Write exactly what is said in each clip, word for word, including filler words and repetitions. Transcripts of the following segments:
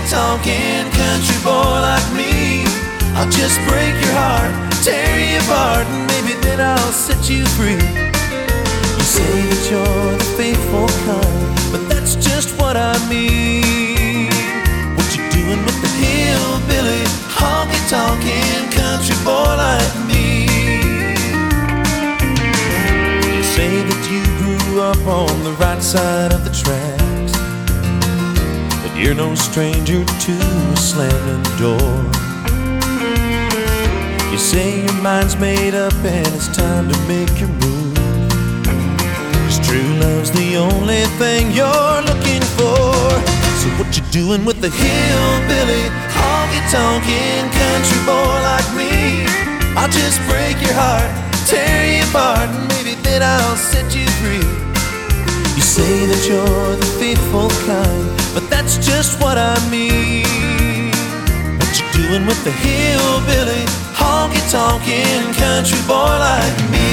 honky-tonkin' country boy like me. I'll just break your heart, tear you apart, and maybe then I'll set you free. You say that you're the faithful kind, but that's just what I mean. What you doing with the hillbilly, honky-tonkin' country boy like me? You say that you grew up on the right side of the tracks, but you're no stranger to a slamming door. You say your mind's made up and it's time to make your move, 'cause true love's the only thing you're looking for. So what you doing with the hillbilly, honky-tonkin' country boy like me? I'll just break your heart, tear you apart, and maybe then I'll set you free. You say that you're the faithful kind, but that's just what I mean. What you doing with the hillbilly, honky-tonkin' country boy like me?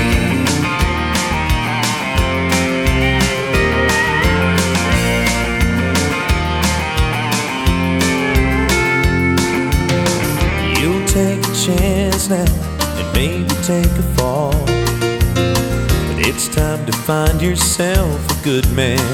You'll take a chance now and maybe take a fall, but it's time to find yourself a good man.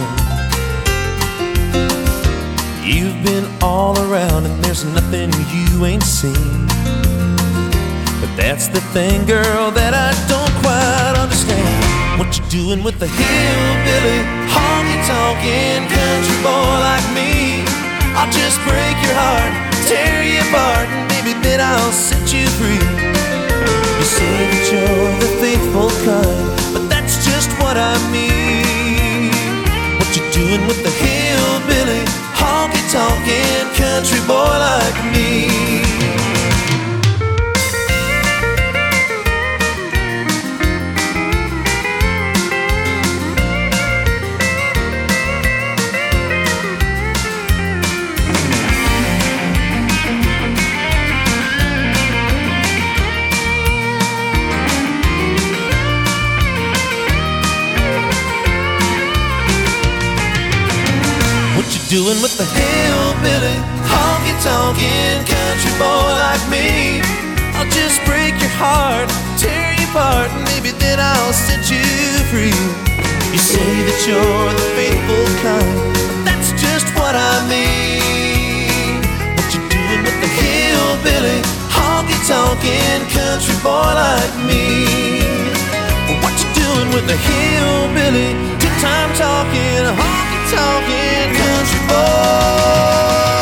You've been all around and there's nothing you ain't seen, but that's the thing, girl, that I don't quite understand. What you doing with the hillbilly, honky-tonkin' country boy like me? I'll just break your heart, tear you apart, and maybe then I'll set you free. You say that you're the faithful kind, but that's just what I mean. What you doing with the hillbilly, honky-tonkin' country boy like me? Doing with the hillbilly, honky-tonkin' country boy like me? I'll just break your heart, tear you apart, and maybe then I'll set you free. You say that you're the faithful kind, but that's just what I mean. What you doing with the hillbilly, honky-tonkin' country boy like me? What you doing with the hillbilly, two-time talking, honky-tonkin' country boy?